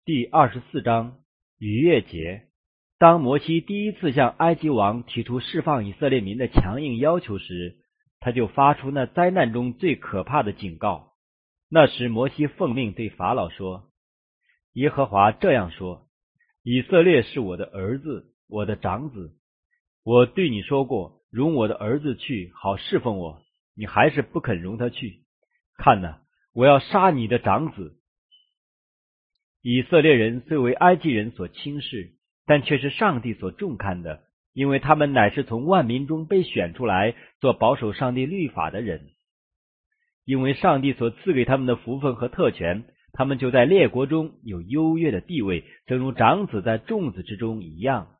第24章逾越节。当摩西第一次向埃及王提出释放以色列民的强硬要求时，他就发出那灾难中最可怕的警告。那时摩西奉命对法老说：耶和华这样说，以色列是我的儿子，我的长子。我对你说过，容我的儿子去，好侍奉我，你还是不肯容他去。看哪，我要杀你的长子。以色列人虽为埃及人所轻视，但却是上帝所重看的，因为他们乃是从万民中被选出来做保守上帝律法的人。因为上帝所赐给他们的福分和特权，他们就在列国中有优越的地位，正如长子在众子之中一样。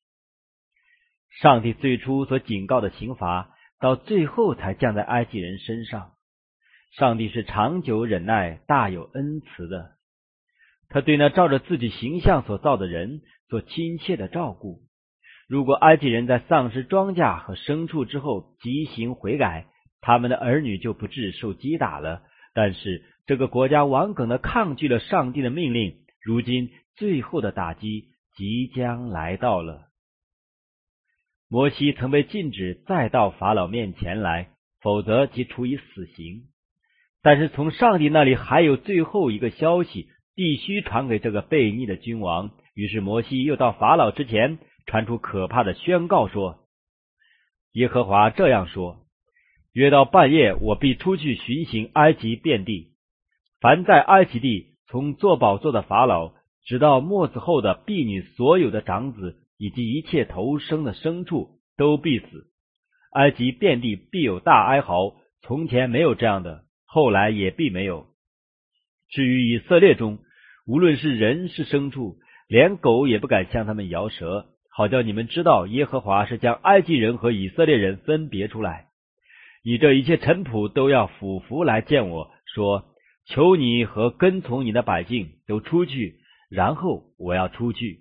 上帝最初所警告的刑罚，到最后才降在埃及人身上。上帝是长久忍耐、大有恩慈的，他对那照着自己形象所造的人做亲切的照顾。如果埃及人在丧失庄稼和牲畜之后即行悔改，他们的儿女就不致受击打了。但是这个国家顽梗地抗拒了上帝的命令，如今最后的打击即将来到了。摩西曾被禁止再到法老面前来，否则即处以死刑。但是从上帝那里还有最后一个消息必须传给这个悖逆的君王，于是摩西又到法老之前传出可怕的宣告说：耶和华这样说，约到半夜，我必出去巡行埃及遍地，凡在埃及地从坐宝座的法老直到末子后的婢女所有的长子以及一切头生的牲畜都必死。埃及遍地必有大哀嚎，从前没有这样的，后来也必没有。至于以色列中，无论是人是牲畜，连狗也不敢向他们摇舌，好叫你们知道耶和华是将埃及人和以色列人分别出来。你这一切臣仆都要俯伏来见我，说：求你和跟从你的百姓都出去，然后我要出去。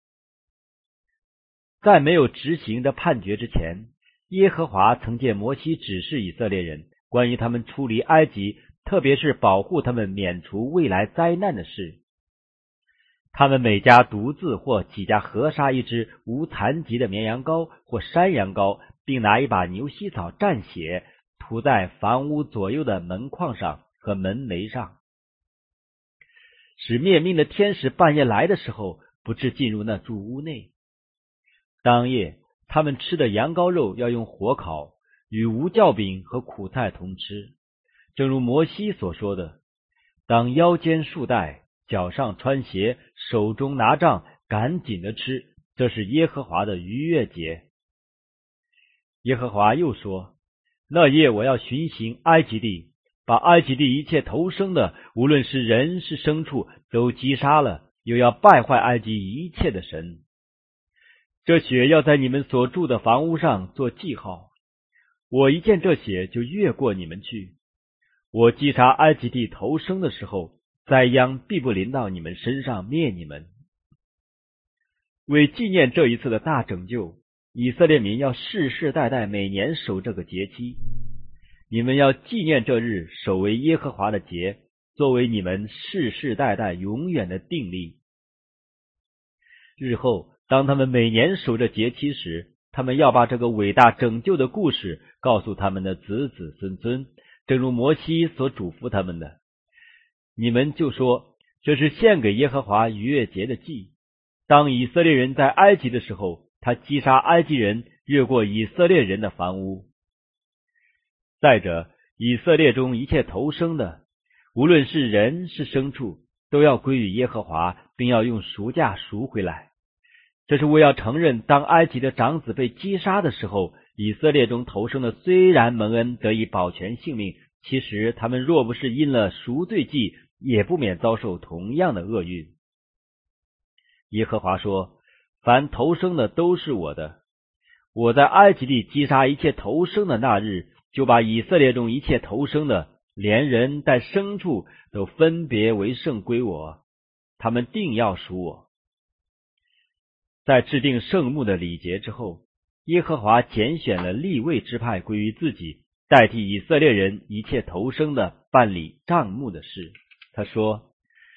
在没有执行的判决之前，耶和华曾借摩西指示以色列人关于他们出离埃及，特别是保护他们免除未来灾难的事。他们每家独自或几家合杀一只无残疾的绵羊羔或山羊羔，并拿一把牛膝草蘸血，涂在房屋左右的门框上和门楣上，使灭命的天使半夜来的时候不致进入那住屋内。当夜他们吃的羊羔肉要用火烤，与无酵饼和苦菜同吃，正如摩西所说的，当腰间束带，脚上穿鞋，手中拿杖，赶紧的吃，这是耶和华的逾越节。耶和华又说，那夜我要巡行埃及地，把埃及地一切头生的，无论是人是牲畜，都击杀了，又要败坏埃及一切的神。这血要在你们所住的房屋上做记号，我一见这血就越过你们去。我击杀埃及地头生的时候，灾殃必不临到你们身上灭你们。为纪念这一次的大拯救，以色列民要世世代代每年守这个节期。你们要纪念这日，守为耶和华的节，作为你们世世代代永远的定例。日后当他们每年守着节期时，他们要把这个伟大拯救的故事告诉他们的子子孙孙，正如摩西所嘱咐他们的。你们就说，这是献给耶和华逾越节的祭。当以色列人在埃及的时候，他击杀埃及人，越过以色列人的房屋。再者，以色列中一切头生的，无论是人是牲畜，都要归于耶和华，并要用赎价赎回来。这是为要承认，当埃及的长子被击杀的时候，以色列中头生的虽然蒙恩得以保全性命，其实他们若不是因了赎罪祭，也不免遭受同样的厄运。耶和华说，凡头生的都是我的。我在埃及地击杀一切头生的那日，就把以色列中一切头生的，连人带牲畜都分别为圣归我，他们定要属我。在制定圣幕的礼节之后，耶和华拣选了利未支派归于自己，代替以色列人一切头生的办理帐幕的事。他说，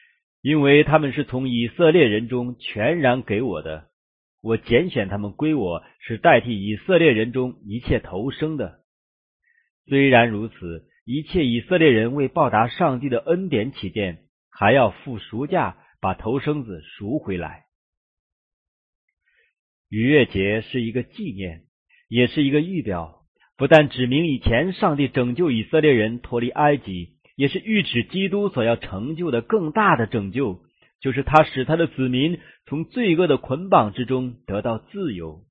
因为他们是从以色列人中全然给我的，我拣选他们归我，是代替以色列人中一切头生的。虽然如此，一切以色列人为报答上帝的恩典起见，还要付赎价，把头生子赎回来。逾越节是一个纪念，也是一个预表，不但指明以前上帝拯救以色列人脱离埃及，也是预指基督所要成就的更大的拯救，就是他使他的子民从罪恶的捆绑之中得到自由。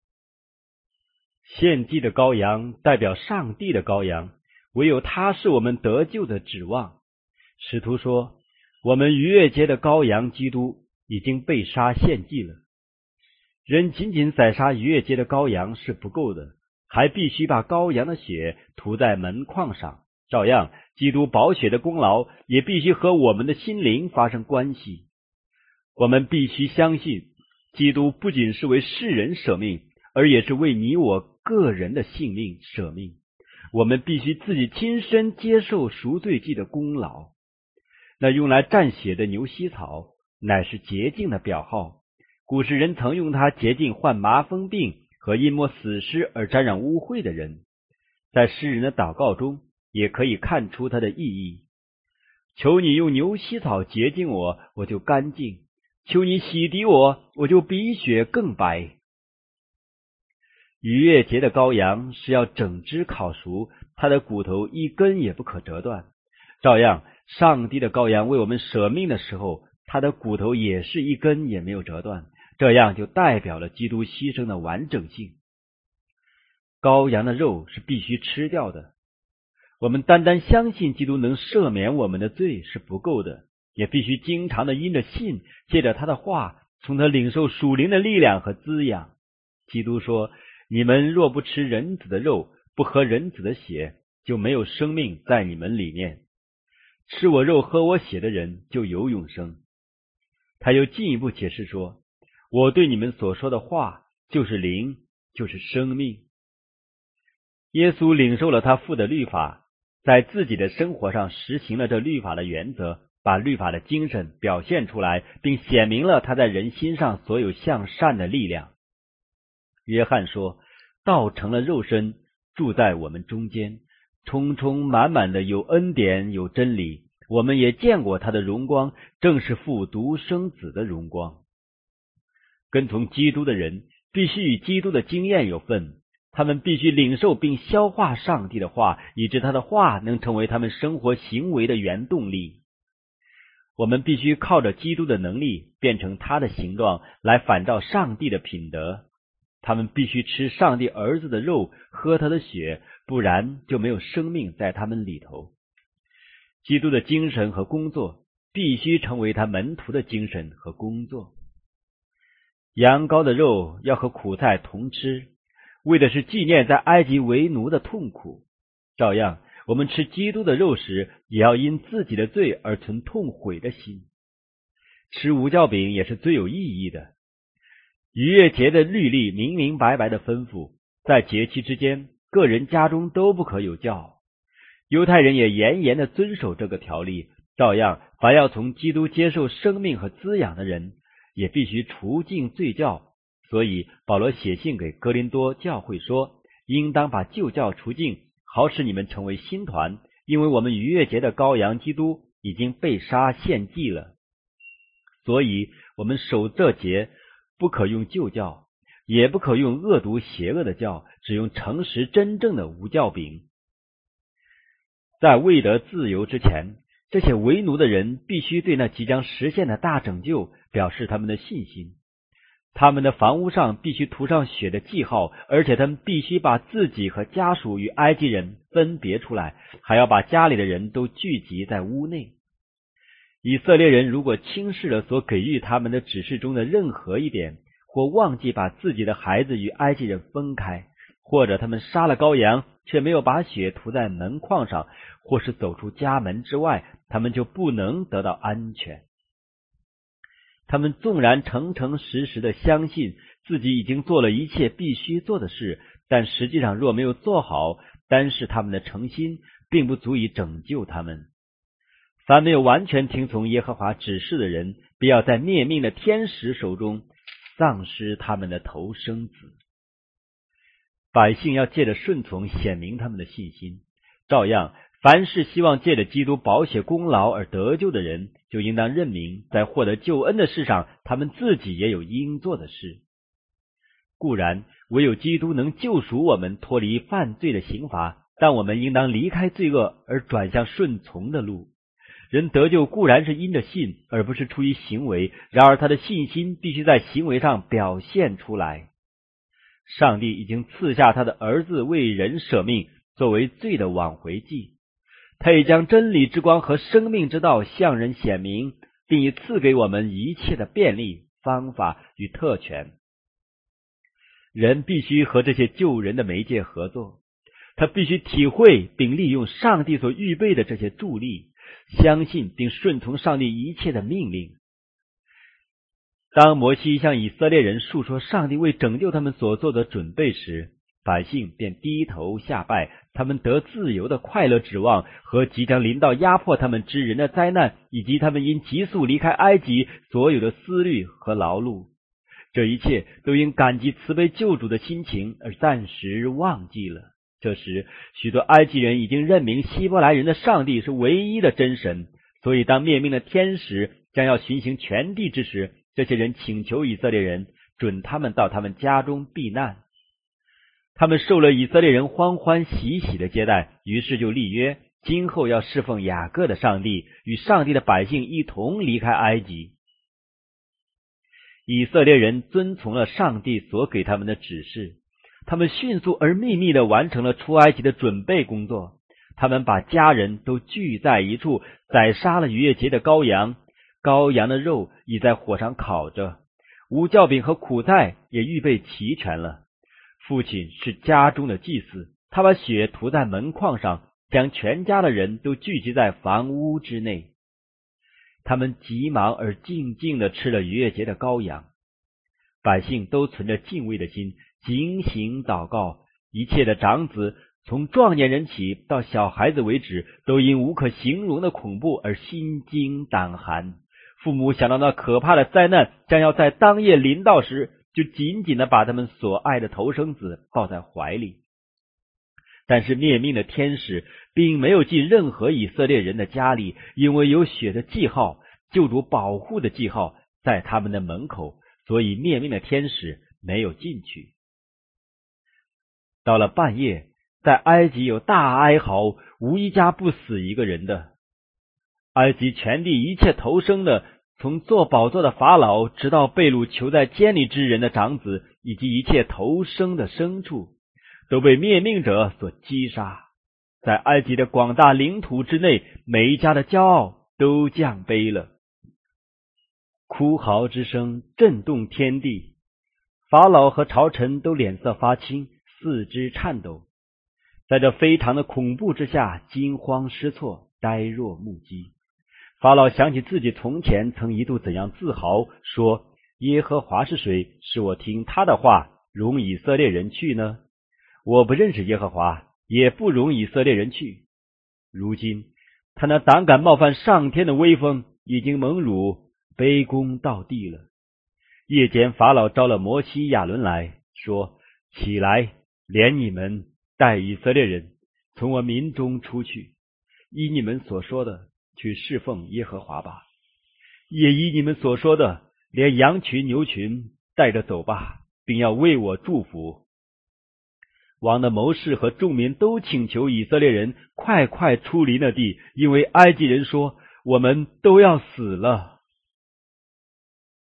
献祭的羔羊代表上帝的羔羊，唯有他是我们得救的指望。使徒说，我们逾越节的羔羊基督已经被杀献祭了。人仅仅宰杀逾越节的羔羊是不够的，还必须把羔羊的血涂在门框上，照样基督宝血的功劳也必须和我们的心灵发生关系。我们必须相信，基督不仅是为世人舍命，而也是为你我个人的性命舍命。我们必须自己亲身接受赎罪祭的功劳。那用来蘸血的牛膝草乃是洁净的表号，古时人曾用它洁净患麻风病和因摸死尸而沾染污秽的人。在诗人的祷告中也可以看出它的意义。求你用牛膝草洁净我，我就干净；求你洗涤我，我就比雪更白。逾越节的羔羊是要整只烤熟，它的骨头一根也不可折断。照样，上帝的羔羊为我们舍命的时候，他的骨头也是一根也没有折断，这样就代表了基督牺牲的完整性。羔羊的肉是必须吃掉的。我们单单相信基督能赦免我们的罪是不够的，也必须经常的因着信，借着他的话，从他领受属灵的力量和滋养。基督说，你们若不吃人子的肉，不喝人子的血，就没有生命在你们里面。吃我肉喝我血的人就有永生。他又进一步解释说，我对你们所说的话就是灵，就是生命。耶稣领受了他父的律法，在自己的生活上实行了这律法的原则，把律法的精神表现出来，并显明了他在人心上所有向善的力量。约翰说，道成了肉身，住在我们中间，充充满满的有恩典有真理，我们也见过他的荣光，正是父独生子的荣光。跟从基督的人必须与基督的经验有份，他们必须领受并消化上帝的话，以致他的话能成为他们生活行为的原动力。我们必须靠着基督的能力变成他的形状，来反照上帝的品德。他们必须吃上帝儿子的肉，喝他的血，不然就没有生命在他们里头。基督的精神和工作必须成为他门徒的精神和工作。羊羔的肉要和苦菜同吃，为的是纪念在埃及为奴的痛苦。照样，我们吃基督的肉时，也要因自己的罪而存痛悔的心。吃无酵饼也是最有意义的。逾越节的律例明明白白的吩咐，在节期之间，个人家中都不可有酵。犹太人也严严的遵守这个条例，照样，凡要从基督接受生命和滋养的人，也必须除尽罪酵。所以保罗写信给哥林多教会说，应当把旧酵除尽，好使你们成为新团，因为我们逾越节的羔羊基督已经被杀献祭了。所以我们守这节不可用旧酵，也不可用恶毒邪恶的酵，只用诚实真正的无酵饼。在未得自由之前，这些为奴的人必须对那即将实现的大拯救表示他们的信心。他们的房屋上必须涂上血的记号，而且他们必须把自己和家属与埃及人分别出来，还要把家里的人都聚集在屋内。以色列人如果轻视了所给予他们的指示中的任何一点，或忘记把自己的孩子与埃及人分开，或者他们杀了羔羊却没有把血涂在门框上，或是走出家门之外，他们就不能得到安全。他们纵然诚诚实实的相信自己已经做了一切必须做的事，但实际上若没有做好，单是他们的诚心并不足以拯救他们。 凡没有完全听从耶和华指示的人，必要在灭命的天使手中丧失他们的头生子。百姓要借着顺从显明他们的信心，照样凡是希望借着基督宝血功劳而得救的人，就应当认明在获得救恩的事上，他们自己也有应做的事。固然唯有基督能救赎我们脱离犯罪的刑罚，但我们应当离开罪恶而转向顺从的路。人得救固然是因着信，而不是出于行为，然而他的信心必须在行为上表现出来。上帝已经赐下他的儿子为人舍命，作为罪的挽回祭。他也将真理之光和生命之道向人显明，并已赐给我们一切的便利、方法与特权。人必须和这些救人的媒介合作，他必须体会并利用上帝所预备的这些助力，相信并顺从上帝一切的命令。当摩西向以色列人述说上帝为拯救他们所做的准备时，百姓便低头下拜，他们得自由的快乐指望和即将临到压迫他们之人的灾难，以及他们因急速离开埃及所有的思虑和劳碌，这一切都因感激慈悲救主的心情而暂时忘记了。这时许多埃及人已经认明希伯来人的上帝是唯一的真神，所以当灭命的天使将要巡行全地之时，这些人请求以色列人准他们到他们家中避难。他们受了以色列人欢欢喜喜的接待，于是就立约，今后要侍奉雅各的上帝，与上帝的百姓一同离开埃及。以色列人遵从了上帝所给他们的指示，他们迅速而秘密地完成了出埃及的准备工作。他们把家人都聚在一处，宰杀了逾越节的羔羊，羔羊的肉已在火上烤着，无酵饼和苦菜也预备齐全了。父亲是家中的祭司，他把血涂在门框上，将全家的人都聚集在房屋之内。他们急忙而静静地吃了逾越节的羔羊。百姓都存着敬畏的心，警醒祷告。一切的长子，从壮年人起到小孩子为止，都因无可形容的恐怖而心惊胆寒。父母想到那可怕的灾难将要在当夜临到时，就紧紧地把他们所爱的头生子抱在怀里。但是灭命的天使并没有进任何以色列人的家里，因为有血的记号，救主保护的记号在他们的门口，所以灭命的天使没有进去。到了半夜，在埃及有大哀嚎，无一家不死一个人的。埃及全地一切头生的，从坐宝座的法老，直到被掳囚在监里之人的长子，以及一切头生的牲畜，都被灭命者所击杀。在埃及的广大领土之内，每一家的骄傲都降卑了。哭嚎之声震动天地，法老和朝臣都脸色发青，四肢颤抖，在这非常的恐怖之下，惊慌失措，呆若木鸡。法老想起自己从前曾一度怎样自豪，说耶和华是谁，使我听他的话容以色列人去呢？我不认识耶和华，也不容以色列人去。如今他那胆敢冒犯上天的威风已经蒙辱，卑躬到地了。夜间法老召了摩西亚伦来说，起来，连你们带以色列人从我民中出去，依你们所说的去侍奉耶和华吧，也依你们所说的连羊群牛群带着走吧，并要为我祝福。王的谋士和众民都请求以色列人快快出离那地，因为埃及人说我们都要死了。